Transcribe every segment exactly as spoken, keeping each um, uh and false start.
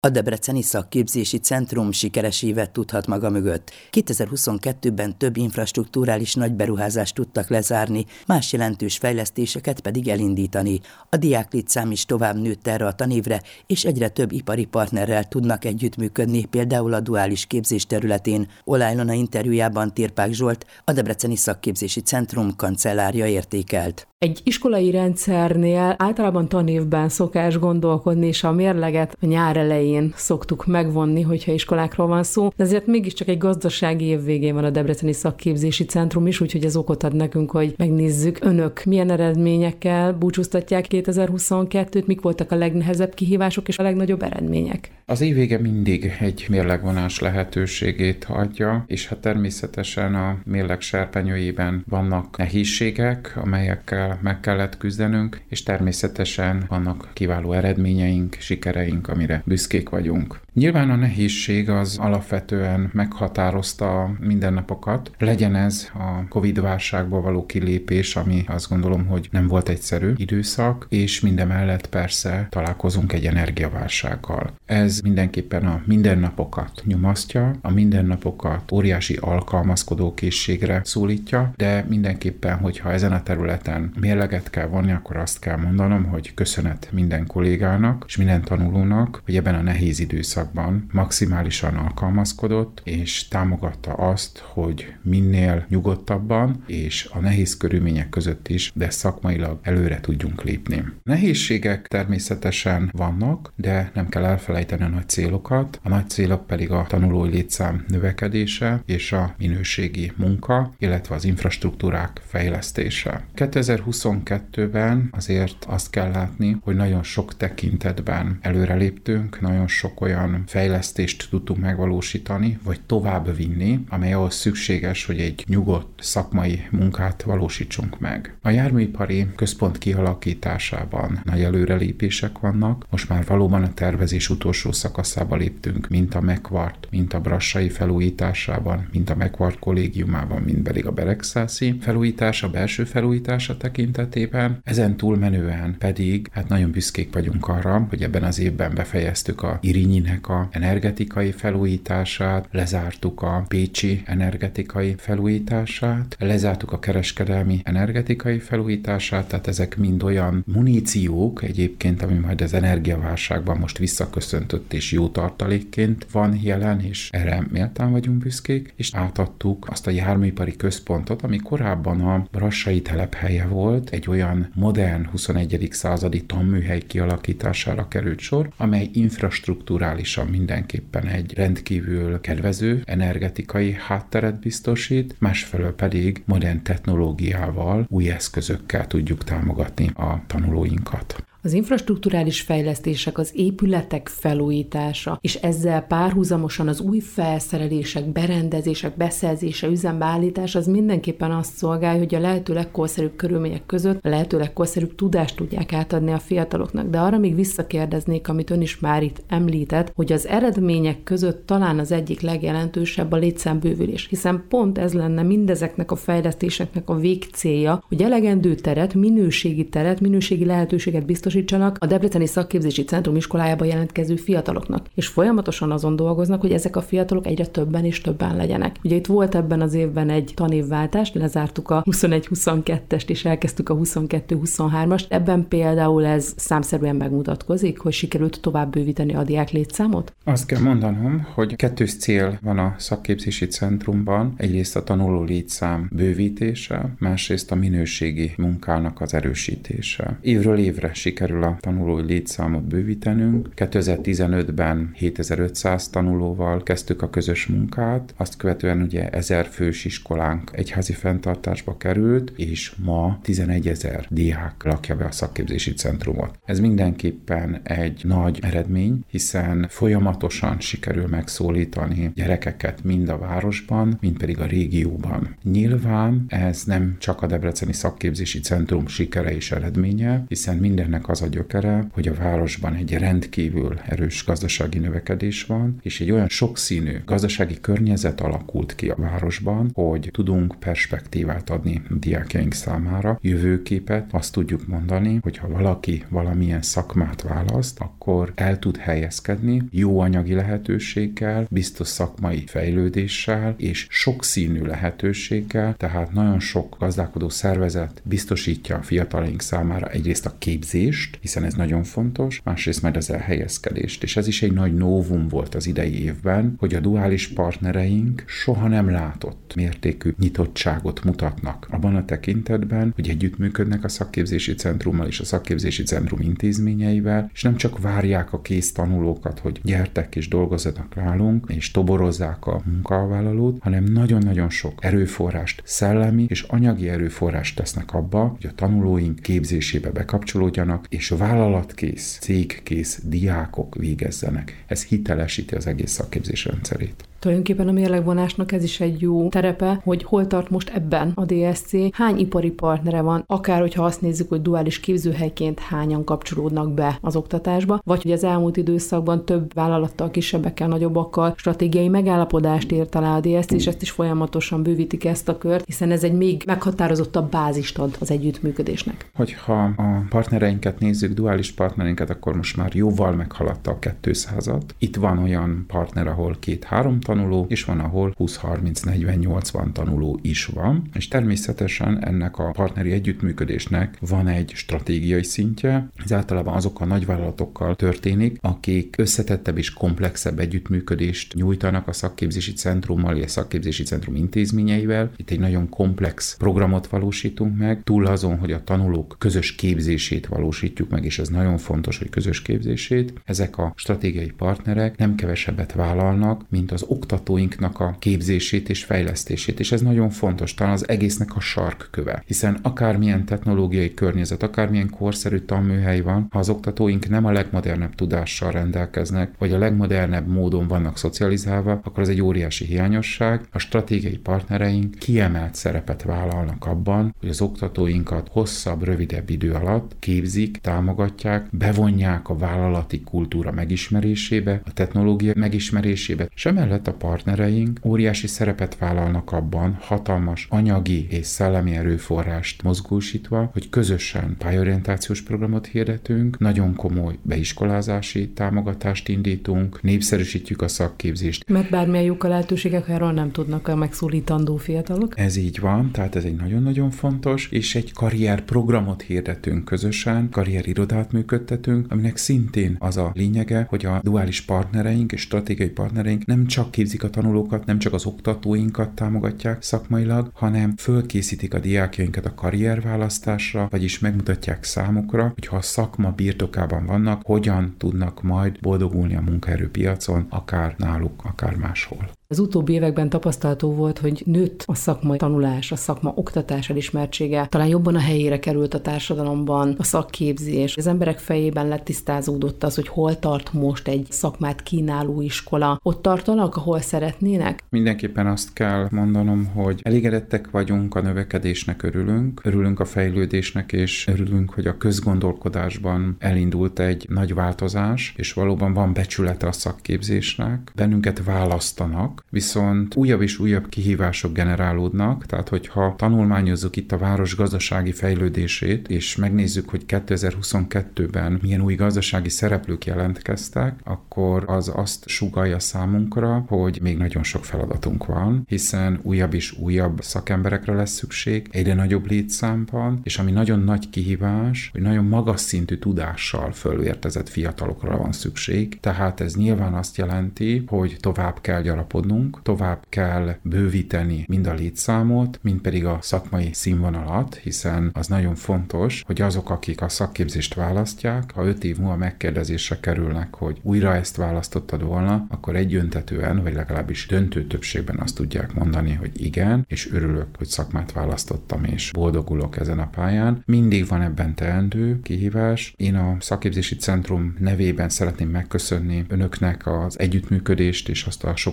A Debreceni Szakképzési Centrum sikeres évet tudhat maga mögött. kétezer-huszonkettőben több infrastrukturális nagyberuházást tudtak lezárni, más jelentős fejlesztéseket pedig elindítani. A diáklétszám is tovább nőtt erre a tanévre, és egyre több ipari partnerrel tudnak együttműködni, például a duális képzés területén. Ola Ilona interjújában Térpák Zsolt, a Debreceni Szakképzési Centrum kancellárja értékelt. Egy iskolai rendszernél általában tanévben szokás gondolkodni, és a mérleget a nyár elején szoktuk megvonni, hogyha iskolákról van szó, de ezért mégiscsak egy gazdasági év végén van a Debreceni Szakképzési Centrum is, úgyhogy ez okot ad nekünk, hogy megnézzük, önök milyen eredményekkel búcsúztatják kétezer-huszonkettőt, mik voltak a legnehezebb kihívások és a legnagyobb eredmények. Az év vége mindig egy mérlegvonás lehetőségét adja, és hát természetesen a mérleg serpenyőjében vannak nehézségek, amelyekkel meg kellett küzdenünk, és természetesen vannak kiváló eredményeink, sikereink, amire büszkék vagyunk. Nyilván a nehézség az alapvetően meghatározta a mindennapokat. Legyen ez a Covid-válságból való kilépés, ami azt gondolom, hogy nem volt egyszerű időszak, és mindemellett persze találkozunk egy energiaválsággal. Ez mindenképpen a mindennapokat nyomasztja, a mindennapokat óriási alkalmazkodókészségre szólítja, de mindenképpen, hogyha ezen a területen mérleget kell vonni, akkor azt kell mondanom, hogy köszönet minden kollégának és minden tanulónak, hogy ebben a nehéz időszakban maximálisan alkalmazkodott, és támogatta azt, hogy minél nyugodtabban és a nehéz körülmények között is, de szakmailag előre tudjunk lépni. Nehézségek természetesen vannak, de nem kell elfelejteni a nagy célokat. A nagy célok pedig a tanulói létszám növekedése és a minőségi munka, illetve az infrastruktúrák fejlesztése. kétezer-huszonkettőben azért azt kell látni, hogy nagyon sok tekintetben előreléptünk, nagyon sok olyan fejlesztést tudtunk megvalósítani, vagy tovább vinni, amely ahhoz szükséges, hogy egy nyugodt szakmai munkát valósítsunk meg. A járműipari központ kialakításában nagy előrelépések vannak, most már valóban a tervezés utolsó szakaszába léptünk, mint a Megvart, mint a brassai felújításában, mint a Megvart kollégiumában, mint pedig a Beregszászi felújítása, belső felújítása tekintetében. Ezen túlmenően pedig hát nagyon büszkék vagyunk arra, hogy ebben az évben befejeztük a Irinyinek a energetikai felújítását, lezártuk a pécsi energetikai felújítását, lezártuk a kereskedelmi energetikai felújítását, tehát ezek mind olyan muníciók egyébként, ami majd az energiaválságban most visszaköszöntött és jó tartalékként van jelen, és erre méltán vagyunk büszkék, és átadtuk azt a járműipari központot, ami korábban a brassai telephelye volt, egy olyan modern huszonegyedik századi tanműhely kialakítására került sor, amely infrastrukturálisan mindenképpen egy rendkívül kedvező energetikai hátteret biztosít, másfelől pedig modern technológiával, új eszközökkel tudjuk támogatni a tanulóinkat. Az infrastrukturális fejlesztések, az épületek felújítása, és ezzel párhuzamosan az új felszerelések, berendezések, beszerzése, üzembe állítása, az mindenképpen azt szolgálja, hogy a lehető legkorszerűbb körülmények között a lehető legkorszerűbb tudást tudják átadni a fiataloknak. De arra még visszakérdeznék, amit ön is már itt említett, hogy az eredmények között talán az egyik legjelentősebb a létszámbővülés, hiszen pont ez lenne mindezeknek a fejlesztéseknek a végcélja, hogy elegendő teret, minőségi teret, minőségi lehetőséget biztosítsanak a Debreceni Szakképzési Centrum iskolájába jelentkező fiataloknak. És folyamatosan azon dolgoznak, hogy ezek a fiatalok egyre többen és többen legyenek. Ugye itt volt ebben az évben egy tanévváltás, lezártuk a huszonegy-huszonkettest és elkezdtük a huszonkettő-huszonhármast. Ebben például ez számszerűen megmutatkozik, hogy sikerült tovább bővíteni a diák létszámot? Azt kell mondanom, hogy kettős cél van a szakképzési centrumban. Egyrészt a tanuló létszám bővítése, másrészt a minőségi munkának az erősítése. Évről évre sikerül a tanulói létszámot bővítenünk. kétezer-tizenötben hétezer-ötszáz tanulóval kezdtük a közös munkát, azt követően ugye ezer fős iskolánk egyházi fenntartásba került, és ma tizenegyezer diák lakja be a szakképzési centrumot. Ez mindenképpen egy nagy eredmény, hiszen folyamatosan sikerül megszólítani gyerekeket mind a városban, mind pedig a régióban. Nyilván ez nem csak a Debreceni Szakképzési Centrum sikere és eredménye, hiszen mindennek az a gyökere, hogy a városban egy rendkívül erős gazdasági növekedés van, és egy olyan sokszínű gazdasági környezet alakult ki a városban, hogy tudunk perspektívát adni a diákjaink számára, jövőképet. Azt tudjuk mondani, hogy ha valaki valamilyen szakmát választ, akkor el tud helyezkedni jó anyagi lehetőséggel, biztos szakmai fejlődéssel és sokszínű lehetőséggel, tehát nagyon sok gazdálkodó szervezet biztosítja a fiatalaink számára egyrészt a képzést, hiszen ez nagyon fontos, másrészt majd az elhelyezkedést. És ez is egy nagy novum volt az idei évben, hogy a duális partnereink soha nem látott mértékű nyitottságot mutatnak abban a tekintetben, hogy együttműködnek a szakképzési centrummal és a szakképzési centrum intézményeivel, és nem csak várják a kész tanulókat, hogy gyertek és dolgozzanak nálunk, és toborozzák a munkavállalót, hanem nagyon-nagyon sok erőforrást, szellemi és anyagi erőforrást tesznek abba, hogy a tanulóink képzésébe bekapcsolódjanak, és vállalatkész, cégkész diákok végezzenek. Ez hitelesíti az egész szakképzés rendszerét. Tulajdonképpen a mérlegvonásnak ez is egy jó terepe, hogy hol tart most ebben a dé es cé, hány ipari partnere van, akár hogyha azt nézzük, hogy duális képzőhelyként hányan kapcsolódnak be az oktatásba, vagy hogy az elmúlt időszakban több vállalattal, kisebbekkel, nagyobbakkal stratégiai megállapodást ért alá a dé es cé, és ezt is folyamatosan bővítik ezt a kört, hiszen ez egy még meghatározottabb bázist ad az együttműködésnek. Hogyha a partnereinket nézzük, duális partnereinket, akkor most már jóval meghaladta a kétszázat. Itt van olyan partner, ahol két-három tanuló, és van, ahol húsz, harminc, negyven, nyolcvan tanuló is van, és természetesen ennek a partneri együttműködésnek van egy stratégiai szintje. Ez általában azok a nagyvállalatokkal történik, akik összetettebb és komplexebb együttműködést nyújtanak a szakképzési centrummal, és a szakképzési centrum intézményeivel. Itt egy nagyon komplex programot valósítunk meg, túl azon, hogy a tanulók közös képzését valósítjuk meg, és ez nagyon fontos, hogy közös képzését. Ezek a stratégiai partnerek nem kevesebbet vállalnak, mint az oktatóinknak a képzését és fejlesztését, és ez nagyon fontos, talán az egésznek a sarkköve, hiszen akármilyen technológiai környezet, akármilyen korszerű tanműhely van, ha az oktatóink nem a legmodernebb tudással rendelkeznek, vagy a legmodernebb módon vannak szocializálva, akkor az egy óriási hiányosság. A stratégiai partnereink kiemelt szerepet vállalnak abban, hogy az oktatóinkat hosszabb, rövidebb idő alatt képzik, támogatják, bevonják a vállalati kultúra megismerésébe, a technológia megismerésébe, és emellett a partnereink óriási szerepet vállalnak abban, hatalmas anyagi és szellemi erőforrást mozgósítva, hogy közösen pályorientációs programot hirdetünk, nagyon komoly beiskolázási támogatást indítunk, népszerűsítjük a szakképzést. Mert bármilyen jók a lehetőségek, erről nem tudnak a megszólítandó fiatalok. Ez így van, tehát ez egy nagyon-nagyon fontos, és egy karrierprogramot hirdetünk közösen, karrierirodát működtetünk, aminek szintén az a lényege, hogy a duális partnereink és stratégiai partnereink nem csak képzik a tanulókat, nem csak az oktatóinkat támogatják szakmailag, hanem fölkészítik a diákjainkat a karrierválasztásra, vagyis megmutatják számukra, hogy ha a szakma birtokában vannak, hogyan tudnak majd boldogulni a munkaerőpiacon, akár náluk, akár máshol. Az utóbbi években tapasztalható volt, hogy nőtt a szakmai tanulás, a szakma oktatás elismertsége, talán jobban a helyére került a társadalomban a szakképzés. Az emberek fejében letisztázódott az, hogy hol tart most egy szakmát kínáló iskola. Ott tartanak, ahol szeretnének? Mindenképpen azt kell mondanom, hogy elégedettek vagyunk, a növekedésnek örülünk, örülünk a fejlődésnek, és örülünk, hogy a közgondolkodásban elindult egy nagy változás, és valóban van becsülete a szakképzésnek. Bennünket választanak, viszont újabb és újabb kihívások generálódnak, tehát hogyha tanulmányozzuk itt a város gazdasági fejlődését, és megnézzük, hogy kétezer-huszonkettőben milyen új gazdasági szereplők jelentkeztek, akkor az azt sugallja számunkra, hogy még nagyon sok feladatunk van, hiszen újabb és újabb szakemberekre lesz szükség, egyre nagyobb létszámban, és ami nagyon nagy kihívás, hogy nagyon magas szintű tudással fölvértezett fiatalokra van szükség, tehát ez nyilván azt jelenti, hogy tovább kell gyarapodnunk, tovább kell bővíteni mind a létszámot, mind pedig a szakmai színvonalat, hiszen az nagyon fontos, hogy azok, akik a szakképzést választják, ha öt év múlva megkérdezésre kerülnek, hogy újra ezt választottad volna, akkor egyöntetően, vagy legalábbis döntő többségben azt tudják mondani, hogy igen, és örülök, hogy szakmát választottam, és boldogulok ezen a pályán. Mindig van ebben teendő kihívás. Én a Szakképzési Centrum nevében szeretném megköszönni önöknek az együttműködést és azt a sok támogatást,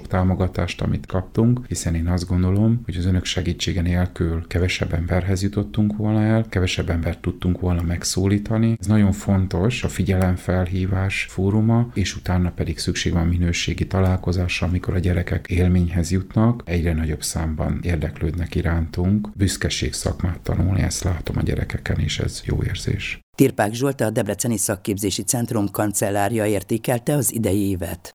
támogatást, amit kaptunk, hiszen én azt gondolom, hogy az önök segítsége nélkül kevesebb emberhez jutottunk volna el, kevesebb embert tudtunk volna megszólítani. Ez nagyon fontos, a figyelemfelhívás fóruma, és utána pedig szükség van minőségi találkozásra, amikor a gyerekek élményhez jutnak, egyre nagyobb számban érdeklődnek irántunk. Büszkeség szakmát tanulni, ezt látom a gyerekeken, és ez jó érzés. Tirpák Zsolt, a Debreceni Szakképzési Centrum kancellárja értékelte az idei évet.